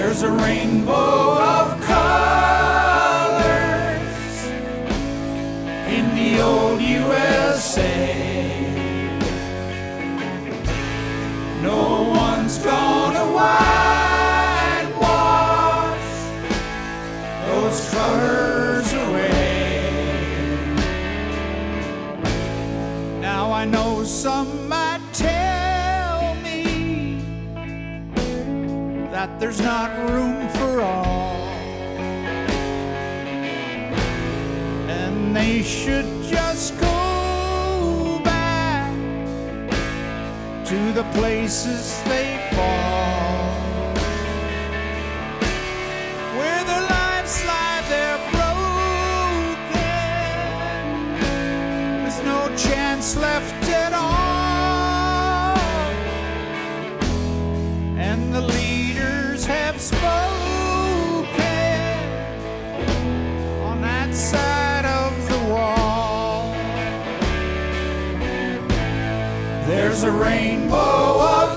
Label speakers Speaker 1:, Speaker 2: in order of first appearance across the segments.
Speaker 1: There's a rainbow of colors in the old USA. No one's gonna whitewash those colors away. Now I know some might tell me that there's not room for all, and they should just go back to the places they fall, where their lives lie there broken, with no chance left at all, and the leaders have spoken on that side of the wall. There's a rainbow of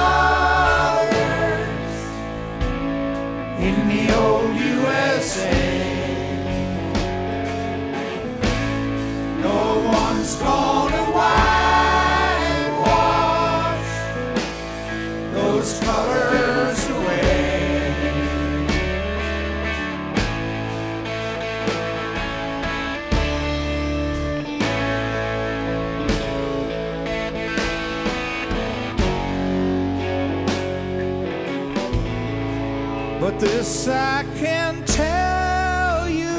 Speaker 1: colors in the old USA. No one's gonna whitewash those colors away. But this I can tell you,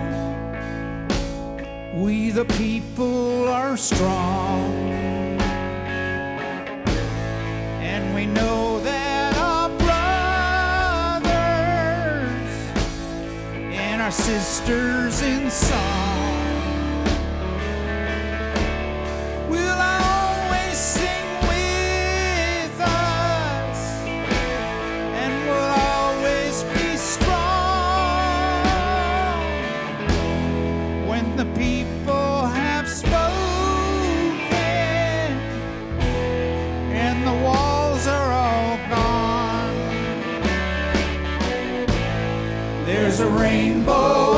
Speaker 1: we the people are strong, and we know that our brothers and our sisters in song will always sing with us, and will always be strong when the people have spoken and the walls are all gone. There's a rainbow